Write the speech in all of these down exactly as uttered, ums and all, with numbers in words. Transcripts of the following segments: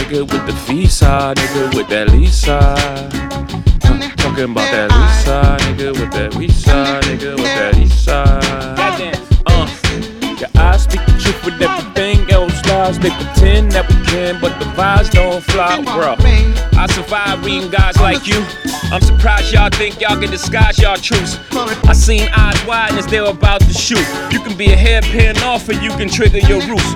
nigga with the visa, nigga with that Lisa. Uh, talking about that Lisa, nigga with that Lisa, nigga with that Lisa. Goddamn, uh, your eyes speak the truth with everything else lies. They pretend that we can, but the vibes don't fly, bro. I survive reading guys like you. I'm surprised y'all think y'all can disguise y'all truths. I seen eyes wide as they were about to shoot. You can be a hairpin off or you can trigger your roots.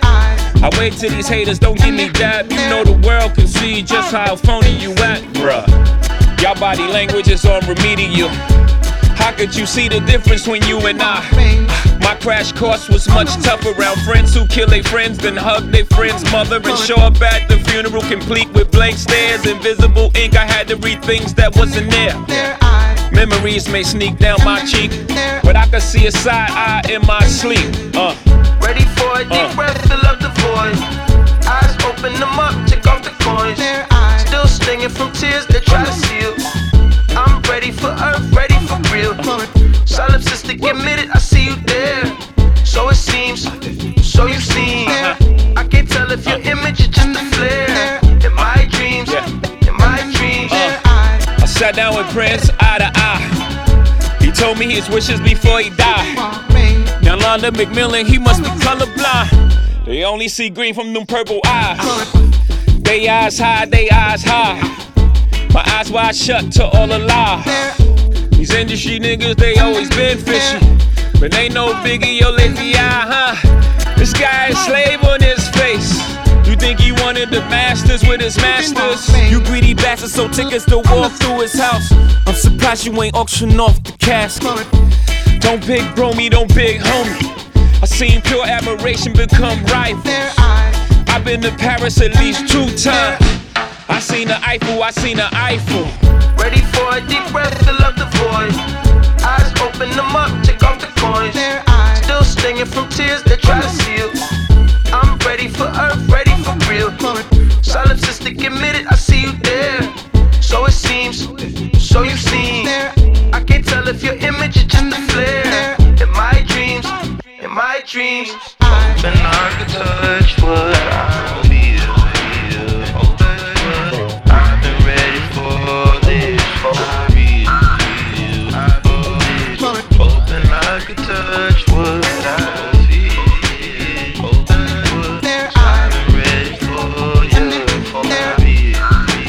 I wait till these haters don't give me dab. You know the world can see just how phony you at, bruh. Y'all body language is on remedial. How could you see the difference when you and I? My crash course was much tougher around friends who kill their friends, then hug their friend's mother and show up at the funeral complete with blank stares, invisible ink. I had to read things that wasn't there. Memories may sneak down my cheek, but I could see a side eye in my sleep. Uh. Ready for a deep uh. breath, fill up the void. Eyes open them up, take off the coins. Still stinging from tears that try to seal. I'm ready for earth, ready for real. Solipsistic, admit it, I see you there. So it seems, so you seem. I can't tell if your image is just a flare. In my dreams, in my dreams. I sat down with Prince eye to eye. He told me his wishes before he died. Now Londa McMillan, he must be colorblind. They only see green from them purple eyes. They eyes high, they eyes high. My eyes wide shut to all the lies. These industry niggas, they always been fishy. But they no biggie, your lazy eye, huh? This guy is slave on his face. You think he wanted the masters with his masters? You greedy bastard, so tickets to walk through his house. I'm surprised you ain't auction off the casket. Don't big bro me, don't big homie. I seen pure admiration become rival. I've been to Paris at least two times. I seen the Eiffel, I seen the Eiffel. Ready for a deep breath, fill up the void. Eyes open them up, take off the coins. Still stinging from tears that try to seal. I'm ready for earth, ready for real. Solipsistic, admit it, I see you there. So it seems, so you seem. I can't tell if your image is just a flare. In my dreams, in my dreams. Hoping I could touch what I feel. I've been ready for this for real. Hoping I could touch what I feel. I've been ready for you for real.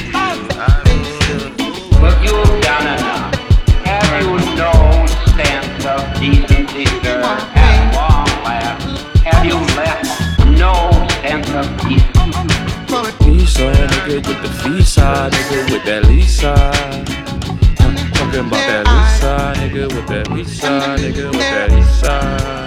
But you've done enough. Have you no sense of decency, sir? At long last, have you left no sense of decency? Lisa, nigga with the visa, nigga with that Lisa. Uh, talking about that Lisa, nigga with that Lisa, nigga with that Lisa.